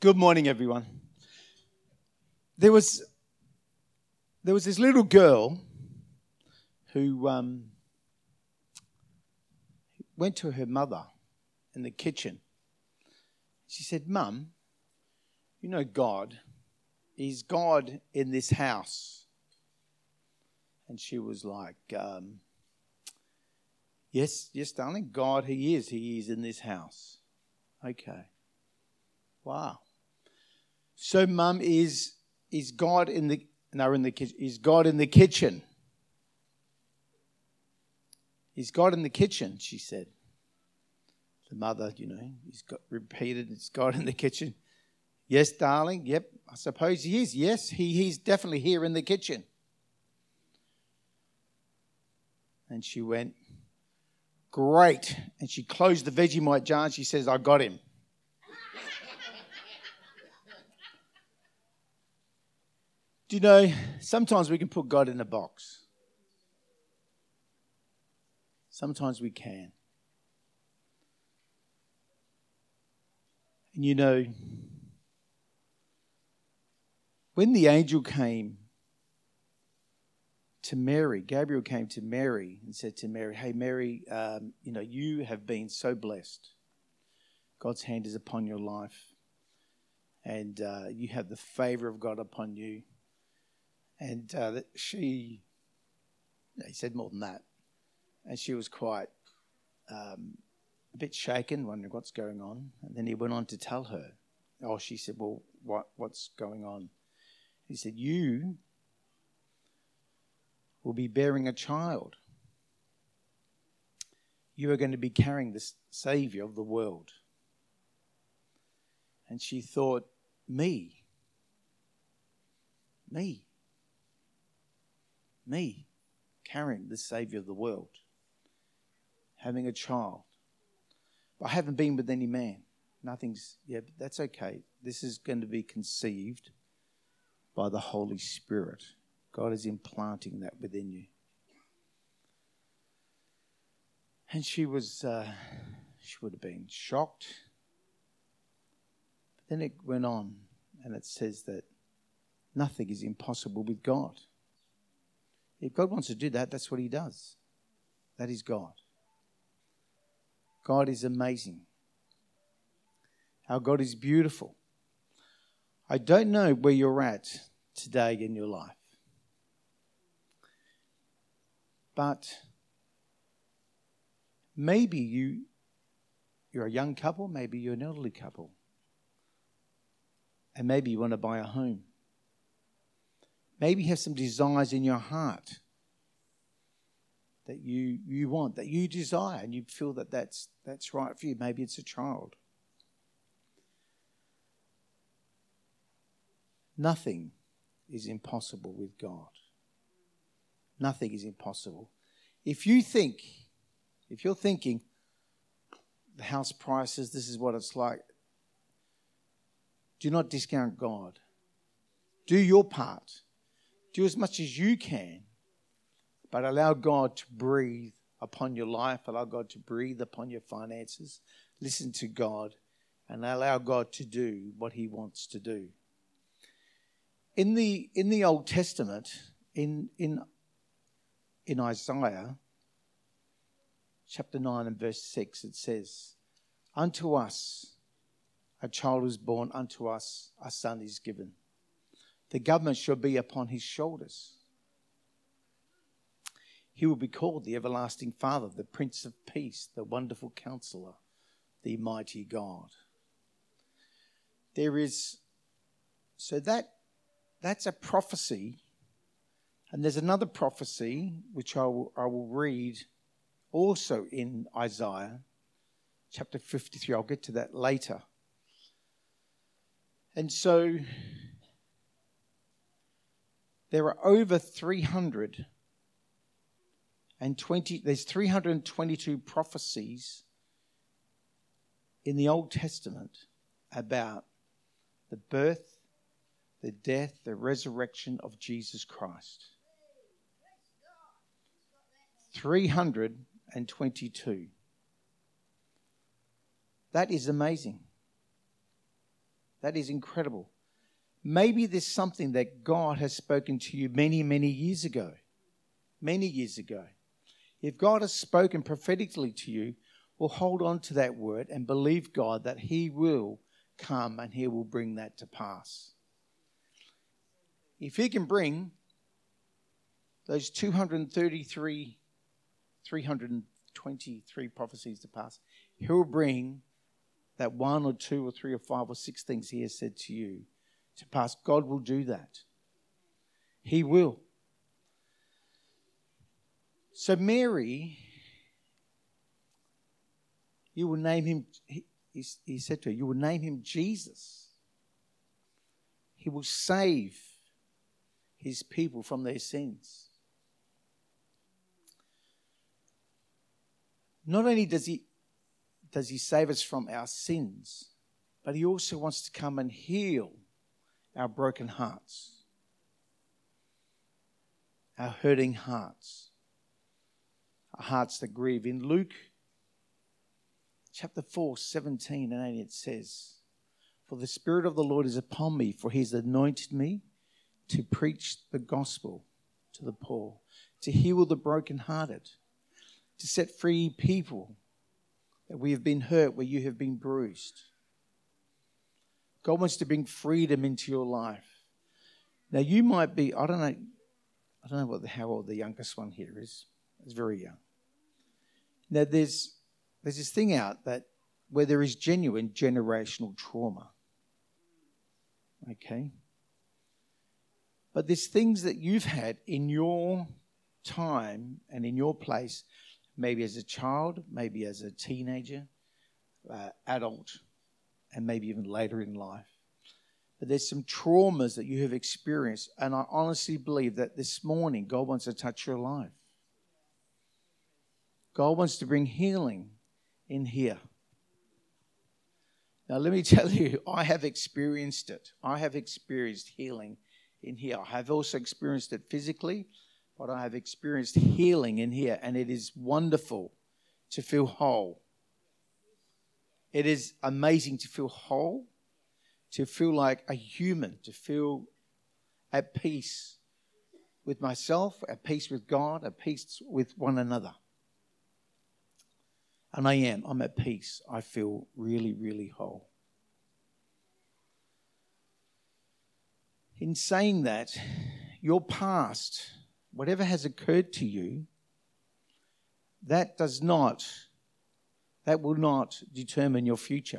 Good morning, everyone. There was this little girl who went to her mother in the kitchen. She said, "Mum, you know God. Is God in this house?" And she was like, yes, darling, God, He is. He is in this house. Okay. Wow. So, Mum, is God in the kitchen? Is God in the kitchen? Is God in the kitchen? She said. The mother, repeated, "Is God in the kitchen?" "Yes, darling. Yep, I suppose He is. Yes, He's definitely here in the kitchen." And she went, "Great." And she closed the Vegemite jar and she says, "I got him." Do you know, sometimes we can put God in a box. Sometimes we can. And you know, when the angel came to Mary, Gabriel came to Mary and said to Mary, "Hey, Mary, you have been so blessed. God's hand is upon your life. And you have the favor of God upon you." And he said more than that. And she was quite a bit shaken, wondering what's going on. And then he went on to tell her. She said, "Well, what's going on?" He said, "You will be bearing a child. You are going to be carrying the Savior of the world." And she thought, me carrying the Savior of the world, having a child. But I haven't been with any man. But that's okay. This is going to be conceived by the Holy Spirit. God is implanting that within you. And she would have been shocked. But then it went on and it says that nothing is impossible with God. If God wants to do that, that's what He does. That is God. God is amazing. Our God is beautiful. I don't know where you're at today in your life. But maybe you're a young couple, maybe you're an elderly couple. And maybe you want to buy a home. Maybe you have some desires in your heart that you want, that you desire, and you feel that that's right for you. Maybe it's a child. Nothing is impossible with God. Nothing is impossible. If you're thinking, the house prices, this is what it's like, do not discount God. Do your part. Do as much as you can, but allow God to breathe upon your life. Allow God to breathe upon your finances. Listen to God and allow God to do what He wants to do. In the Old Testament, in Isaiah chapter 9 and verse 6, it says, "Unto us a child is born, unto us a son is given. The government shall be upon His shoulders. He will be called the Everlasting Father, the Prince of Peace, the Wonderful Counselor, the Mighty God." That's a prophecy. And there's another prophecy which I will read also in Isaiah chapter 53. I'll get to that later. And so there are over 322 prophecies in the Old Testament about the birth, the death, the resurrection of Jesus Christ. 322. That is amazing. That is incredible. Maybe there's something that God has spoken to you many, many years ago. Many years ago. If God has spoken prophetically to you, well, hold on to that word and believe God that He will come and He will bring that to pass. If He can bring those 323 prophecies to pass, He'll bring that 1 or 2 or 3 or 5 or 6 things He has said to you to pass. God will do that. He will. So Mary, you will name him, he said to her, you will name him Jesus. He will save his people from their sins. Not only does he save us from our sins, but he also wants to come and heal our broken hearts, our hurting hearts, our hearts that grieve. In Luke chapter 4, 17 and 18, it says, "For the Spirit of the Lord is upon me, for he has anointed me to preach the gospel to the poor, to heal the brokenhearted, to set free people that we have been hurt where you have been bruised." God wants to bring freedom into your life. Now you might be, I don't know how old the youngest one here is. It's very young. Now there's this thing out that where there is genuine generational trauma. Okay? But there's things that you've had in your time and in your place, maybe as a child, maybe as a teenager, adult, and maybe even later in life. But there's some traumas that you have experienced, and I honestly believe that this morning God wants to touch your life. God wants to bring healing in here. Now let me tell you, I have experienced it. I have experienced healing in here. I have also experienced it physically, but I have experienced healing in here, and it is wonderful to feel whole. It is amazing to feel whole, to feel like a human, to feel at peace with myself, at peace with God, at peace with one another. And I am. I'm at peace. I feel really, really whole. In saying that, your past, whatever has occurred to you, that will not determine your future.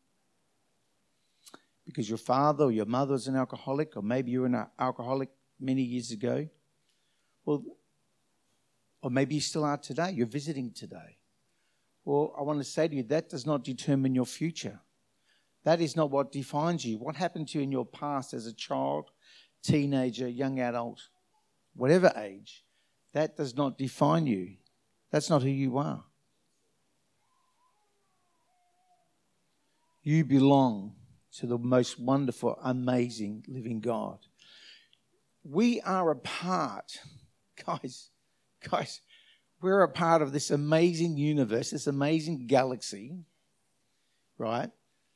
Because your father or your mother was an alcoholic, or maybe you were an alcoholic many years ago. Well, or maybe you still are today. You're visiting today. Well, I want to say to you, that does not determine your future. That is not what defines you. What happened to you in your past as a child, teenager, young adult, whatever age, that does not define you. That's not who you are. You belong to the most wonderful, amazing, living God. We are a part, guys, we're a part of this amazing universe, this amazing galaxy, right?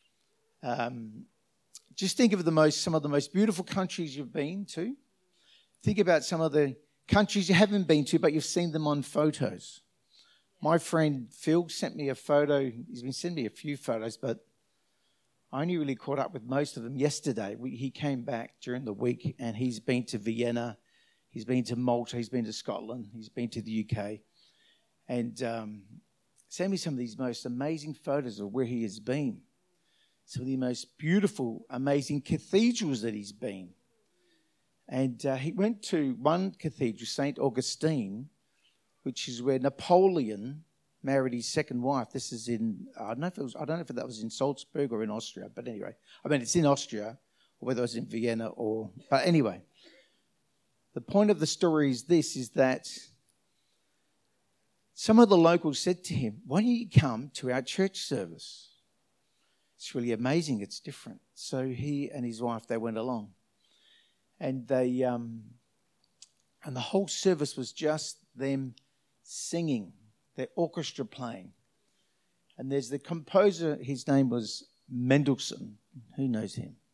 Just think of some of the most beautiful countries you've been to. Think about some of the countries you haven't been to, but you've seen them on photos. My friend Phil sent me a photo. He's been sending me a few photos, but I only really caught up with most of them yesterday. He came back during the week, and he's been to Vienna, he's been to Malta, he's been to Scotland, he's been to the UK, and sent me some of these most amazing photos of where he has been. Some of the most beautiful, amazing cathedrals that he's been. And he went to one cathedral, St. Augustine, which is where Napoleon married his second wife. This is in, I don't know if that was in Salzburg or in Austria, but anyway. I mean, it's in Austria, or whether it was in Vienna but anyway. The point of the story is that some of the locals said to him, "Why don't you come to our church service? It's really amazing, it's different." So he and his wife, they went along. And they and the whole service was just them singing, their orchestra playing. And there's the composer, his name was Mendelssohn. Who knows him?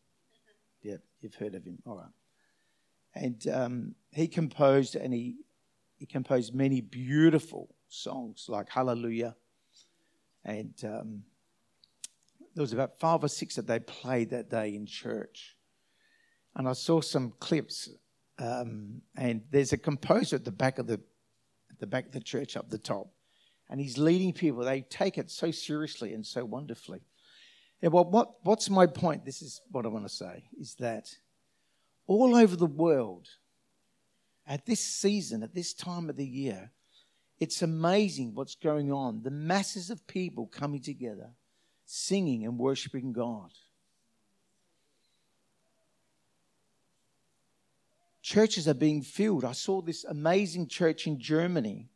Yeah, you've heard of him. All right. And he composed many beautiful songs like Hallelujah. And there was about 5 or 6 that they played that day in church. And I saw some clips. And there's a composer at the back of the church up the top. And he's leading people. They take it so seriously and so wonderfully. And what's my point? This is what I want to say, is that all over the world, at this season, at this time of the year, it's amazing what's going on. The masses of people coming together, singing and worshiping God. Churches are being filled. I saw this amazing church in Germany.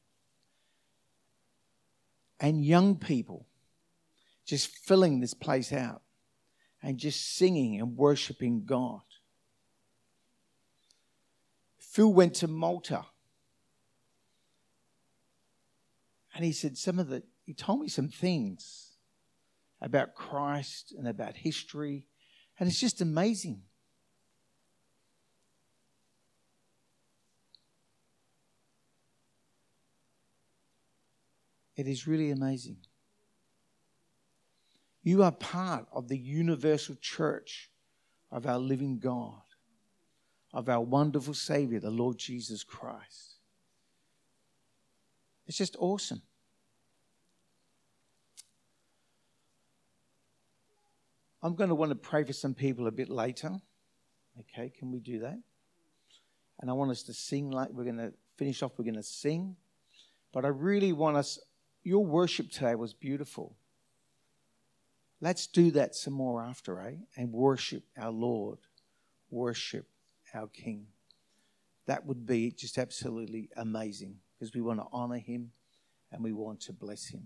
And young people just filling this place out and just singing and worshiping God. Phil went to Malta. And he said he told me some things about Christ and about history. And it's just amazing. It is really amazing. You are part of the universal church of our living God, of our wonderful Savior, the Lord Jesus Christ. It's just awesome. I'm going to want to pray for some people a bit later. Okay, can we do that? And I want us to sing, like we're going to finish off, we're going to sing. But I really want us, your worship today was beautiful. Let's do that some more after, and worship our Lord, worship our King. That would be just absolutely amazing, because we want to honor him and we want to bless him.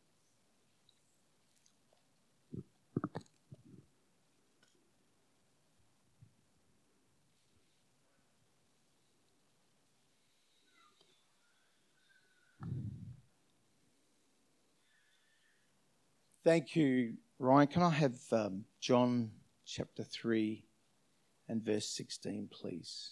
Thank you, Ryan. Can I have John chapter 3 and verse 16, please?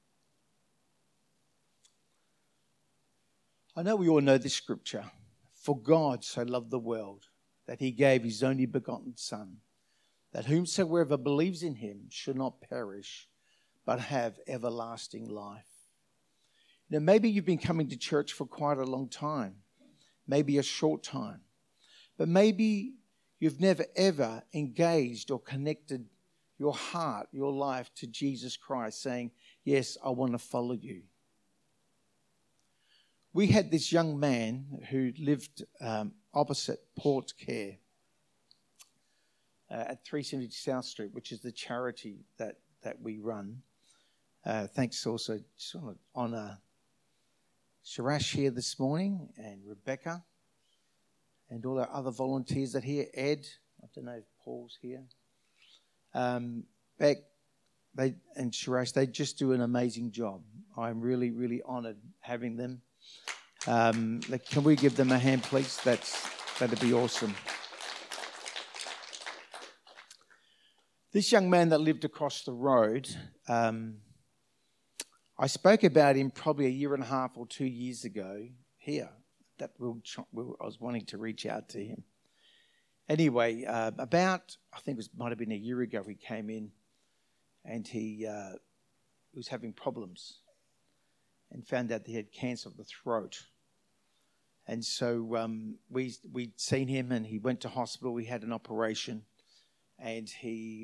I know we all know this scripture. For God so loved the world that he gave his only begotten Son, that whomsoever believes in him should not perish, but have everlasting life. Now, maybe you've been coming to church for quite a long time, maybe a short time. But maybe you've never ever engaged or connected your heart, your life to Jesus Christ, saying, yes, I want to follow you. We had this young man who lived opposite Port Care at 370 South Street, which is the charity that we run. Thanks also, just want to honour Sharash here this morning and Rebecca. And all our other volunteers that here, Ed, I don't know if Paul's here. Beck, and Sharash, they just do an amazing job. I'm really, really honoured having them. Can we give them a hand, please? That'd be awesome. This young man that lived across the road, I spoke about him probably 1.5 years or 2 years ago here. I was wanting to reach out to him. Anyway, I think it might have been 1 year ago, he came in and he was having problems and found out that he had cancer of the throat. And so we'd seen him and he went to hospital. We had an operation and he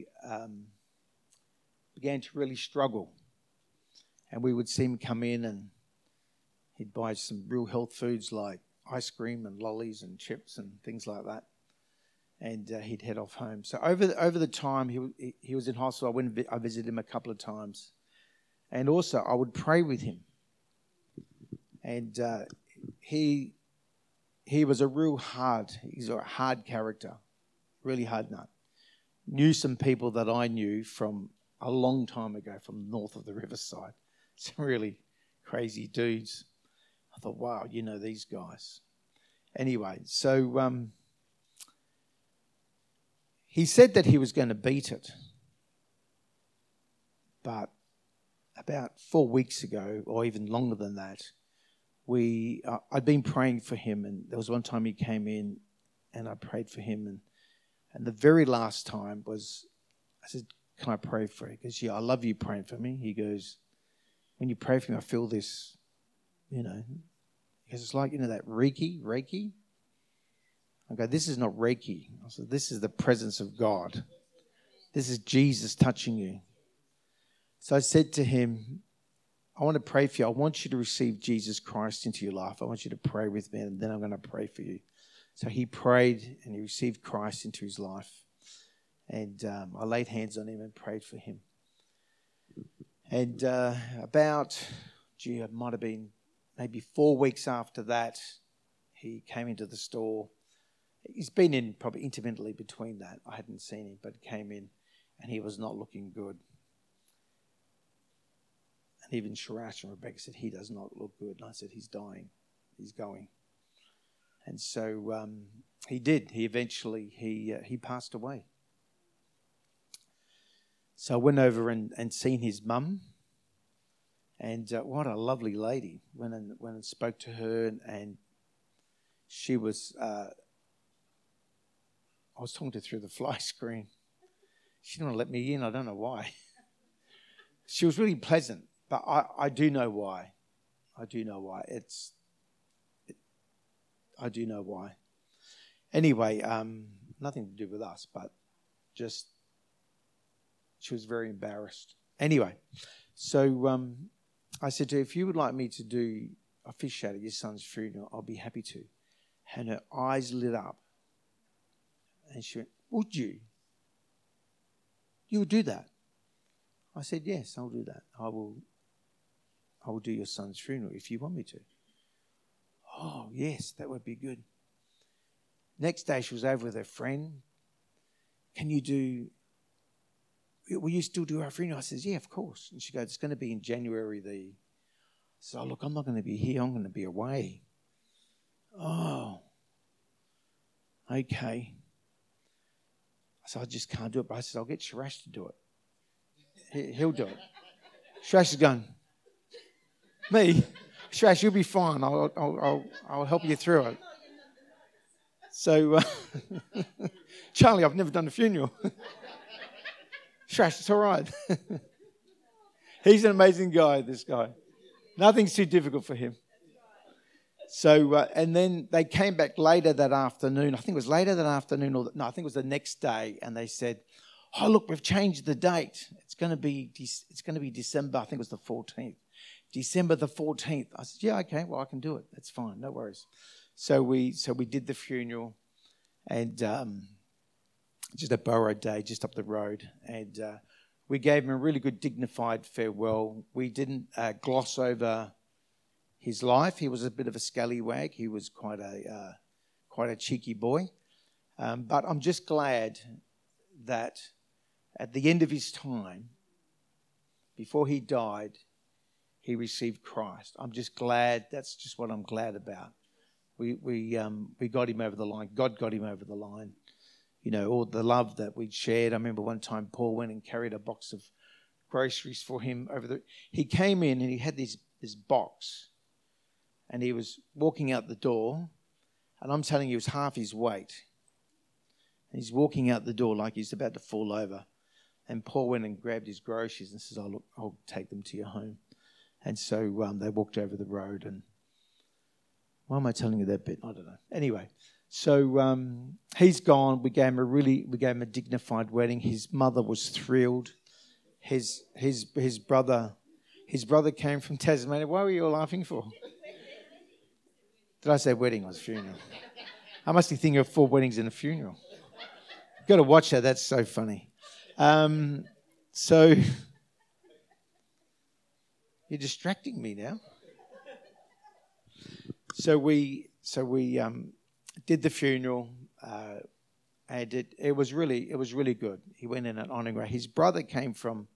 began to really struggle. And we would see him come in and he'd buy some real health foods like ice cream and lollies and chips and things like that. And he'd head off home. So over the time he was in hospital, I visited him a couple of times. And also I would pray with him. And he was he's a hard character, really hard nut. Knew some people that I knew from a long time ago from north of the riverside. Some really crazy dudes. I thought, wow, you know these guys. Anyway, so he said that he was going to beat it. but about 4 weeks ago, or even longer than that, I'd been praying for him, and there was one time he came in, and I prayed for him, and the very last time was, I said, "Can I pray for you?" He goes, "Yeah, I love you praying for me." He goes, "When you pray for me, I feel this, you know." He goes, "It's like, that Reiki." I go, "This is not Reiki." I said, "This is the presence of God. This is Jesus touching you." So I said to him, "I want to pray for you. I want you to receive Jesus Christ into your life. I want you to pray with me, and then I'm going to pray for you." So he prayed, and he received Christ into his life. And I laid hands on him and prayed for him. And it might have been maybe 4 weeks after that, he came into the store. He's been in probably intermittently between that. I hadn't seen him, but he came in, and he was not looking good. And even Sharash and Rebecca said, "He does not look good." And I said, "He's dying. He's going." And so he did. He eventually, he passed away. So I went over and seen his mum. And what a lovely lady. Went and spoke to her, and she was... I was talking to her through the fly screen. She didn't want to let me in. I don't know why. She was really pleasant, but I do know why. I do know why. I do know why. Anyway, nothing to do with us, but just she was very embarrassed. Anyway, so I said to her, "If you would like me to officiate at your son's funeral, I'll be happy to." And her eyes lit up. And she went, "Would you? You would do that?" I said, "Yes, I'll do that. I will do your son's funeral if you want me to." "Oh, yes, that would be good." Next day she was over with her friend. "Will you still do our funeral?" I says, "Yeah, of course." And she goes, "It's going to be in January I said, "Oh, look, I'm not going to be here. I'm going to be away." "Oh, okay." I said, "I just can't do it." But I said, "I'll get Sharash to do it. He'll do it." Sharash is going, "Me? Sharash, you'll be fine. I'll help you through it." So, Charlie, I've never done a funeral. Sharash, it's all right. He's an amazing guy, this guy. Nothing's too difficult for him. So, and then they came back later that afternoon. I think it was later that afternoon, I think it was the next day. And they said, "Oh, look, we've changed the date. It's going to be December. I think it was the 14th. December the 14th. I said, "Yeah, okay, well, I can do it. That's fine. No worries." So we did the funeral, and just a borrowed day just up the road. And we gave him a really good, dignified farewell. We didn't gloss over his life. He was a bit of a scallywag. He was quite a cheeky boy. But I'm just glad that at the end of his time, before he died, he received Christ. I'm just glad. That's just what I'm glad about. We got him over the line. God got him over the line. All the love that we'd shared. I remember one time Paul went and carried a box of groceries for him he came in and he had this box, and he was walking out the door, and I'm telling you, he was half his weight. And he's walking out the door like he's about to fall over. And Paul went and grabbed his groceries and says, "Oh, look, I'll take them to your home." And so they walked over the road. And why am I telling you that bit? I don't know. Anyway, so he's gone. We gave him a dignified wedding. His mother was thrilled. His brother came from Tasmania. Why were you all laughing for? Did I say wedding or funeral? I must be thinking of 4 weddings and a funeral. You've got to watch that. That's so funny. So you're distracting me now. So we did the funeral, and it was really good. He went in an honouring way. His brother came from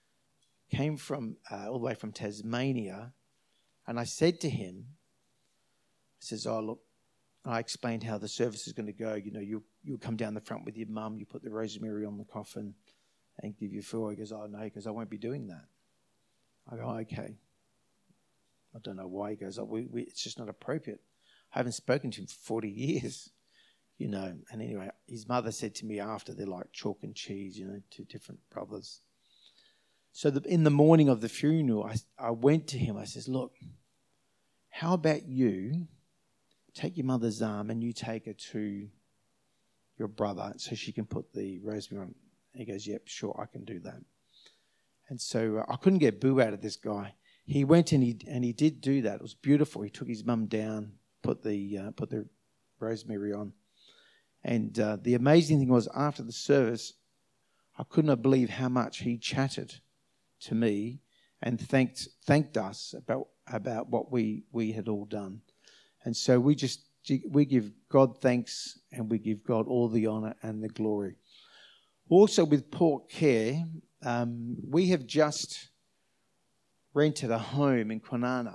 all the way from Tasmania, and I said to him, I says, "Oh, look," I explained how the service is going to go. You come down the front with your mum, you put the rosemary on the coffin, and give you fuel. He goes, oh, no, because I won't be doing that. I go, okay. I don't know why. He goes, oh, it's just not appropriate. I haven't spoken to him for 40 years, you know. And anyway, his mother said to me after, they're like chalk and cheese, you know, two different brothers. So in the morning of the funeral, I went to him. I says, look, how about you take your mother's arm and you take her to your brother so she can put the rosemary on. He goes, yep, sure, I can do that. And so I couldn't get boo out of this guy. He went and he did do that. It was beautiful. He took his mum down, put the rosemary on. And the amazing thing was, after the service, I could not believe how much he chatted to me and thanked us about what we had all done. And so we give God thanks, and we give God all the honour and the glory. Also with Port Care, we have just rented a home in Kwinana.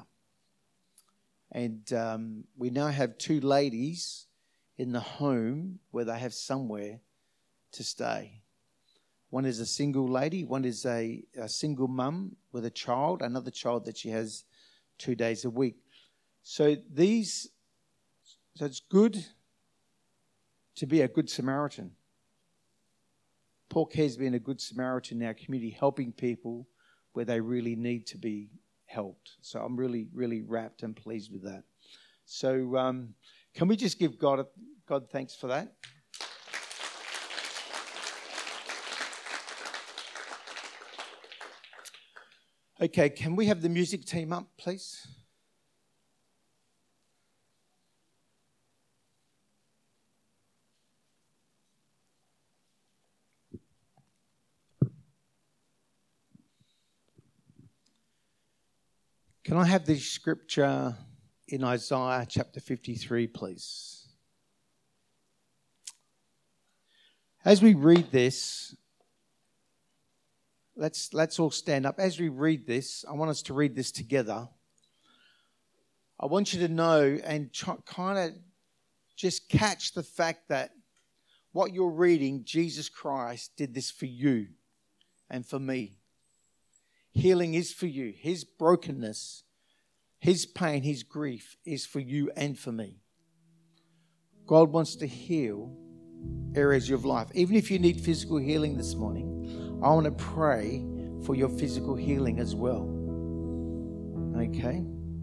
And we now have 2 ladies in the home where they have somewhere to stay. One is a single lady, one is a single mum with a child, another child that she has 2 days a week. So it's good to be a good Samaritan. Port Care has been a good Samaritan in our community, helping people where they really need to be helped. So I'm really, really rapt and pleased with that. So can we just give God thanks for that? Okay, can we have the music team up, please? Can I have the scripture in Isaiah chapter 53, please? As we read this, let's all stand up. As we read this, I want us to read this together. I want you to know and kind of just catch the fact that what you're reading, Jesus Christ did this for you and for me. Healing is for you. His brokenness, his pain, his grief is for you and for me. God wants to heal areas of life. Even if you need physical healing this morning, I want to pray for your physical healing as well. Okay?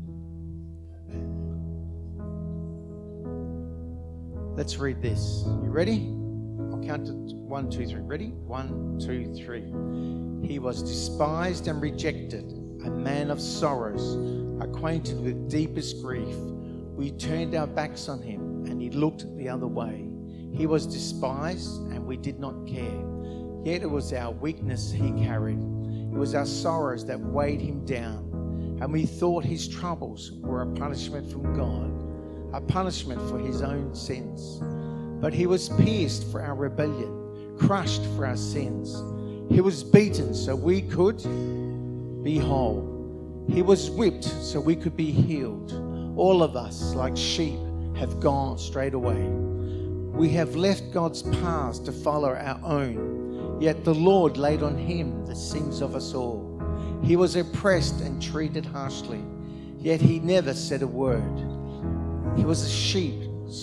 Let's read this. You ready? I'll count to 1, 2, 3. Ready? 1, 2, 3. He was despised and rejected, a man of sorrows, acquainted with deepest grief. We turned our backs on him, and he looked the other way. He was despised, and we did not care. Yet it was our weakness he carried. It was our sorrows that weighed him down. And we thought his troubles were a punishment from God, a punishment for his own sins. But he was pierced for our rebellion, crushed for our sins. He was beaten so we could be whole. He was whipped so we could be healed. All of us, like sheep, have gone straight away. We have left God's paths to follow our own. Yet the Lord laid on him the sins of us all. He was oppressed and treated harshly, yet he never said a word. He was a sheep,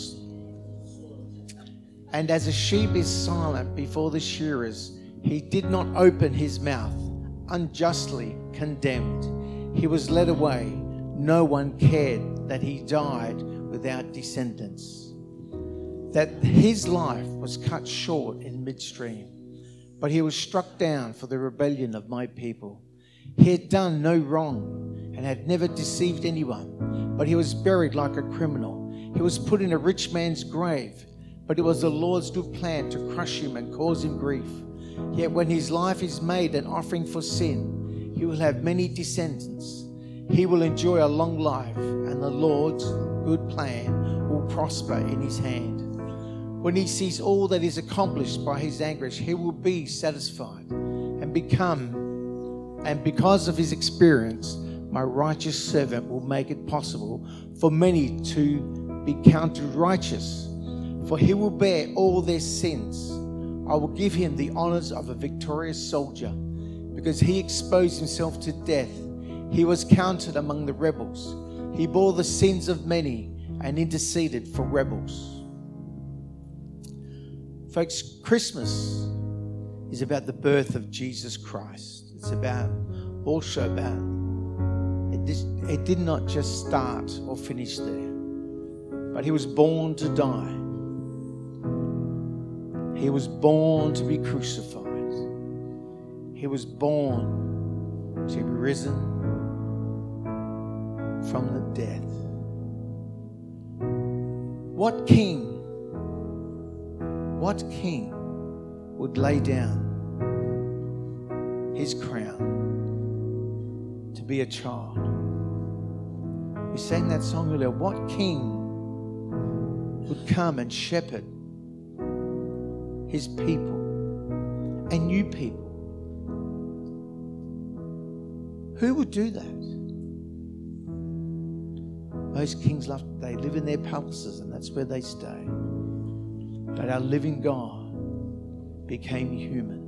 and as a sheep is silent before the shearers, he did not open his mouth, unjustly condemned. He was led away. No one cared that he died without descendants. That his life was cut short in midstream. But he was struck down for the rebellion of my people. He had done no wrong and had never deceived anyone. But he was buried like a criminal. He was put in a rich man's grave. But it was the Lord's good plan to crush him and cause him grief. Yet when his life is made an offering for sin, he will have many descendants. He will enjoy a long life, and the Lord's good plan will prosper in his hand. When he sees all that is accomplished by his anguish, he will be satisfied and because of his experience, my righteous servant will make it possible for many to be counted righteous. For he will bear all their sins I will give him the honors of a victorious soldier, because he exposed himself to death. He was counted among the rebels. He bore the sins of many and interceded for rebels. Folks, Christmas is about the birth of Jesus Christ. It's also about, it did not just start or finish there, but he was born to die. He was born to be crucified. He was born to be risen from the dead. What king would lay down his crown to be a child? We sang that song earlier. What king would come and shepherd his people and you people? Who would do that? Most kings they live in their palaces and that's where they stay. But our living God became human.